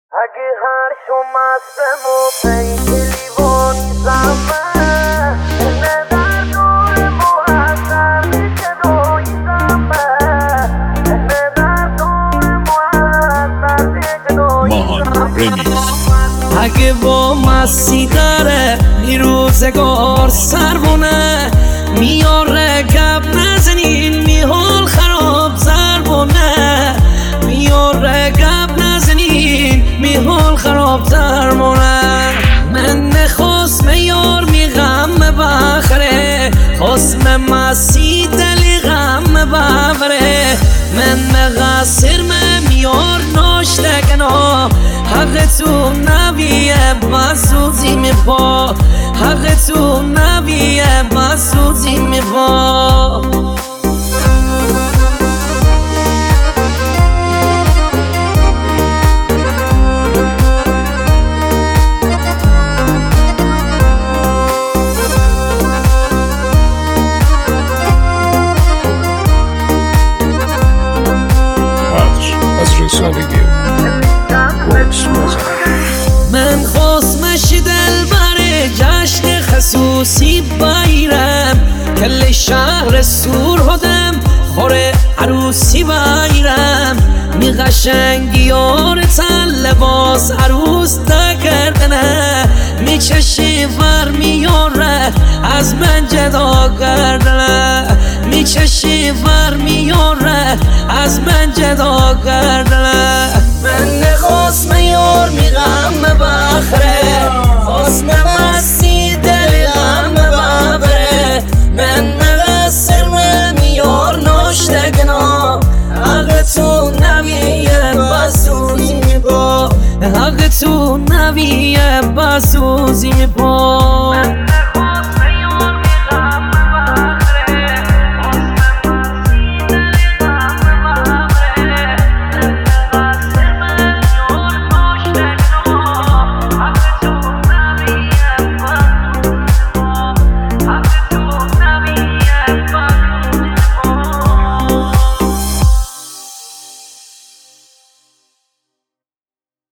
اگه هر شمستم و پیک لیوانی زمه نه در دور محضر میشه روی زمه نه در دور محضر میشه روی زمه اگه با مستی داره می روزگار سربونه میاره گپ نزنین می حال خراب زربونه میاره گپ نزنین می حال خراب زربونه من خسم یار می غم بخره خسم مستی دلی غم ببره من مقصر میار ناشتگنا حق تو نبیه مسوزی میپا حق تو نبیه مسوزی میپا از رسالگی من خسمش دل بره جشن خصوصی بایرم کل شهر سور هدم خوره عروسی بایرم می قشنگیار تن لباس عروس نکردنه می چشی ور میاره از من جدا کردنه می چشی ور میاره از من جدا کردنه من خسم یار می غم بخره خسم مستی دل غم ببره من مقصر میار ناشتگنا حق تو نبیه بسوزی میپا حق تو نبیه بسوزی میپا